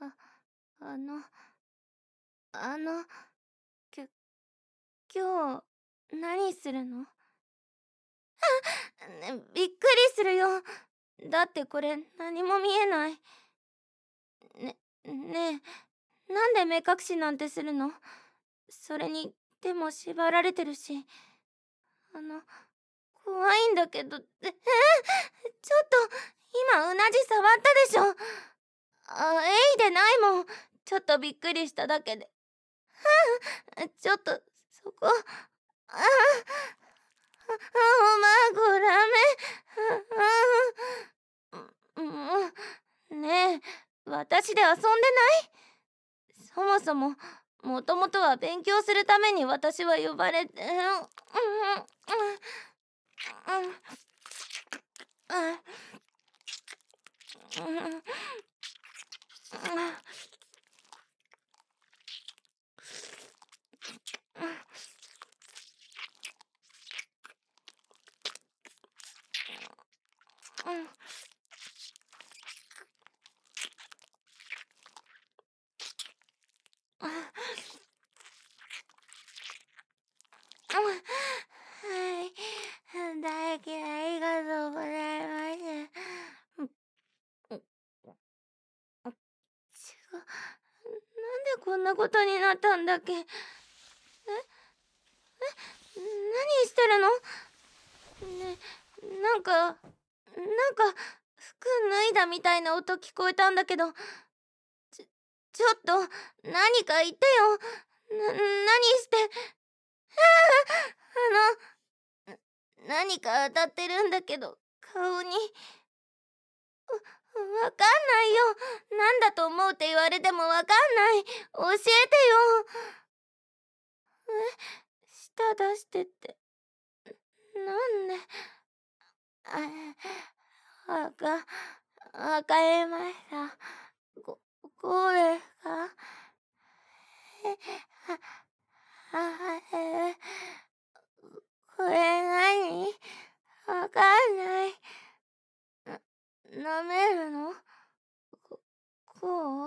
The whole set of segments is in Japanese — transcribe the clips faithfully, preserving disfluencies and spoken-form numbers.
あ、あの、あの、きょ今日、何するの？ね、びっくりするよ。だってこれ、何も見えない。ね、ねえ、なんで目隠しなんてするの？それに、手も縛られてるし。あの、怖いんだけど、え、えー、ちょっと、今うなじ触ったでしょ。あ、えいでないもん。ちょっとびっくりしただけで。ちょっと、そこ、ああ、あ、おまごダメ。ああ、もう、ねえ、私で遊んでない？そもそも、もともとは勉強するために私は呼ばれて、うん、うん、うん、うん、うん、うん、うん。はい。大嫌い、ありがとうございます。う、う、う、ちがなんでこんなことになったんだっけ？え？え？何してるの？ね、なんかなんか服脱いだみたいな音聞こえたんだけど、ちょちょっと何か言ってよ。な何して、あの、何か当たってるんだけど、顔に。わわかんないよ。なんだと思うって言われてもわかんない。教えてよ。え、舌出してって。なんで。あ、わか、わかりました。こ、これが、え、は、は、え、これ何？わかんない。な、舐めるの？こ、こう？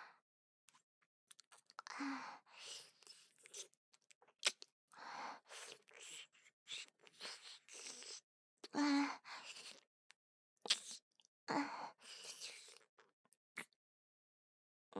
ああ、うん。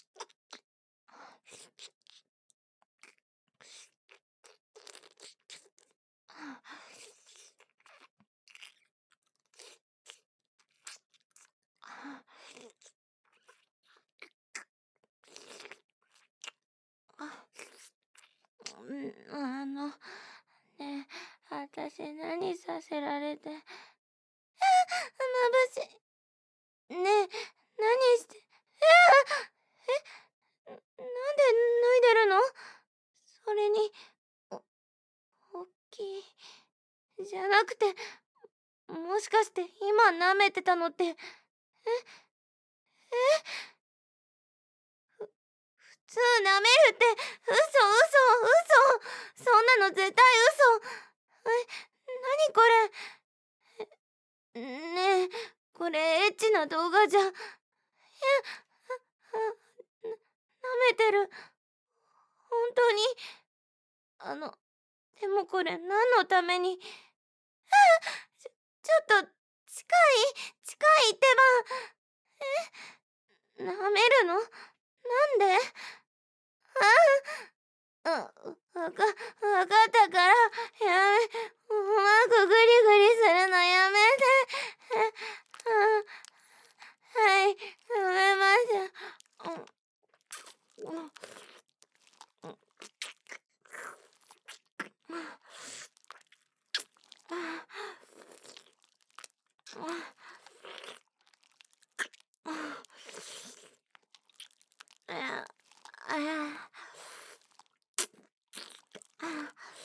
あ、うん、あの、ねえ、私何させられて。あ、眩しい。ねえ、何して、え、なんで脱いでるの？それに、お、おっきい。じゃなくて、もしかして今舐めてたのって、え、え、普通舐めるって、嘘嘘嘘。そんなの絶対嘘。え、何これ。ねえ、これエッチな動画じゃ。いや、あ、な、舐めてる。本当に。あの、でもこれ何のために。ちょ、ちょっと、近い近いってば。え、舐めるの？なんで？ああ、うん、わか、わかったから、やめ、うまくグリグリするのやめて。え、あ、はい、やめました。うん、うん、うん、ああ、ああ、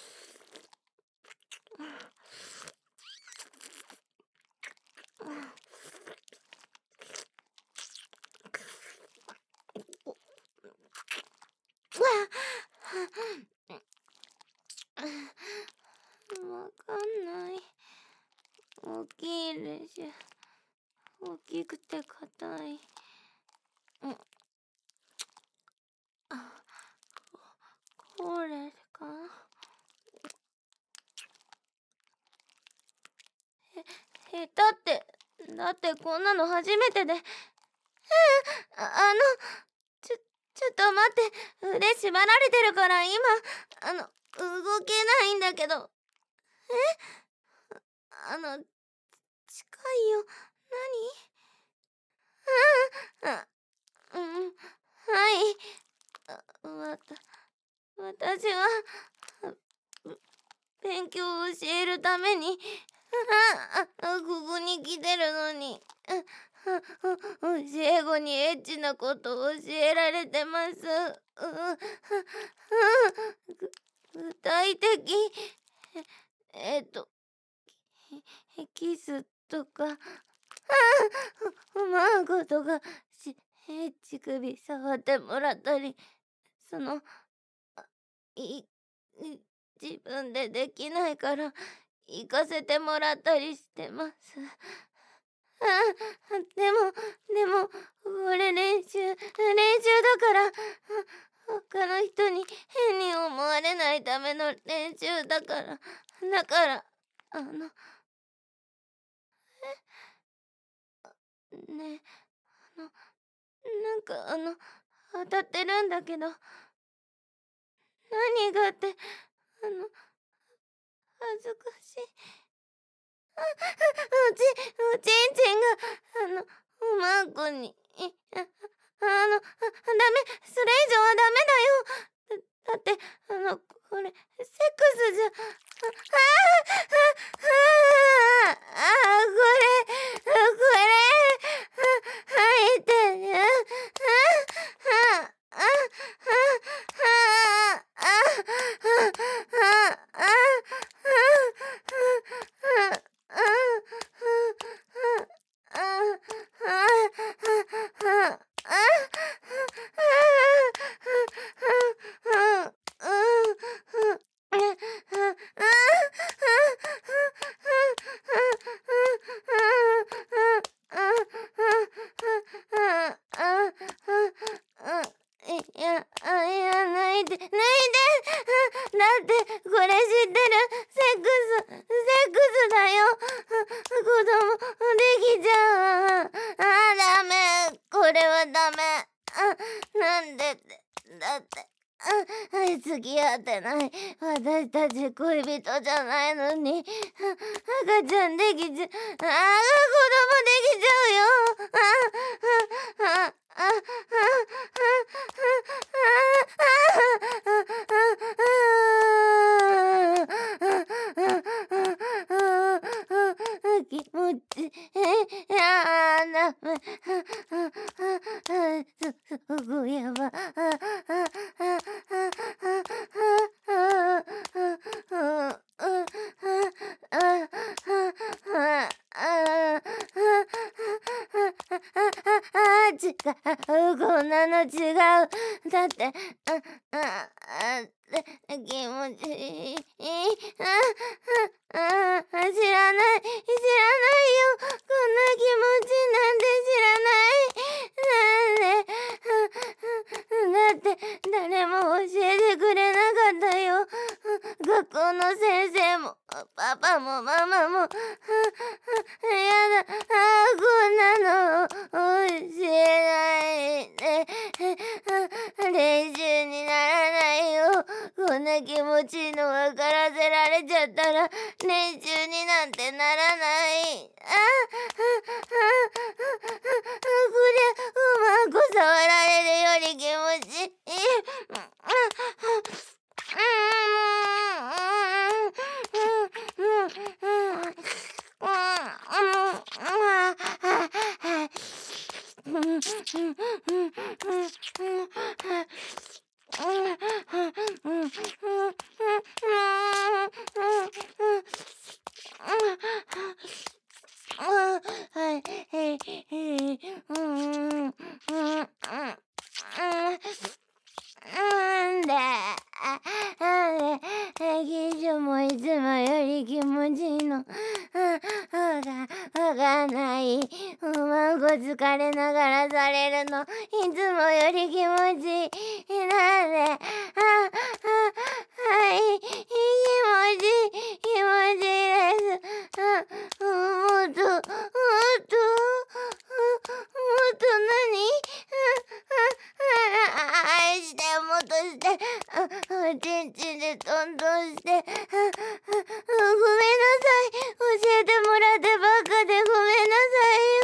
わかんない。大きいでしょ。大きくて硬い。うん。 だってこんなの初めてで。あ、あの、ちょ、ちょっと待って、腕縛られてるから今、あの、動けないんだけど。え？あの、近いよ。何？あ、うん、はい。あ、わた、私は、勉強を教えるために、あ、あ、ここに来てるのに、教え子にエッチなことを教えられてます。ぐ具体的、えっと、キスとか、マーゴとか、し、乳首触ってもらったり、その、い、い自分でできないから行かせてもらったりしてます。あ、でも、でも、これ練習、練習だから、他の人に変に思われないための練習だから、だから、あの、え、ねえ、あの、なんかあの、当たってるんだけど、何がって、あの、恥ずかしい。あ、うち、おちんちんが、あの、おまんこに、い、あ、あの、あ、ダメ、それ以上はダメだよ。だ、だって、あの、これ、セックスじゃ、あ、ああ、ああ、ああ、これ、これ、あ、入ってる。あ、あ、あ、あ、あ、あ、あ、あ、あ、いや、あ、いや、ないで、ないで。だってこれ知ってる。セックス、セックスだよ。子供できちゃう。あ、ダメ。これはダメ。あ、なんでって。だって、あ、付き合ってない私たち恋人じゃないのに、赤ちゃんできちゃう。あ、子供できちゃうよ。あ、あ、あ、あ、あ、気持ち、え、やだめ、す、すごいやば。違う、こんなの違う。だって、あ、あ、あ、気持ちいい。あ、あ、あ、知らない、知らないよ。こんな気持ちなんて知らない。なんで、だって、誰も教えてくれなかったよ。学校の先生も、パパもママも、やだ、あ、こんなの教えないで。練習にならないよ。こんな気持ちいいの分からせられちゃったら練習になんてならない。あ、あ、あ、こりゃおまんこ触られるより気持ちいい。なんで、あ、なんで、ギジョもいつもより気持ちいいの。わか、わかんない。おまんこ疲れながらされるの。いつもより気持ちいい。なんで、あ、あ、はい、気持ちいい、気持ちいいです。あ、もっと、もっと。 ちんちんでトントンして、は、は、ごめんなさい。教えてもらってばっかでごめんなさい。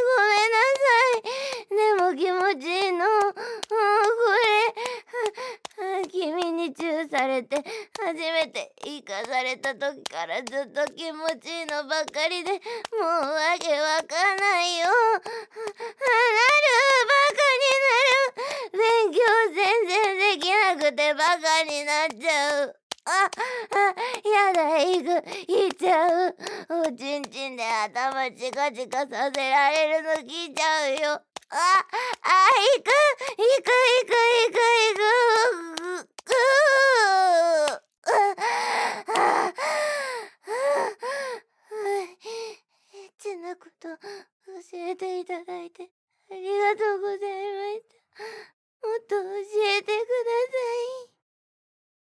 ごめんなさい。でも気持ちいいの。あ、これ、は、君にチューされて初めて生かされた時からずっと気持ちいいのばっかりで、もうわけわかんないよ。は、なる、バカになる。勉強全然できなくてバカになっちゃう。あ、あ、やだ、行く、行っちゃう。おちんちんで頭チカチカさせられるの聞いちゃうよ。あ、あ、行く、行く、行く、行く、行く。ううああエッチなこと教えていただいてありがとうございます。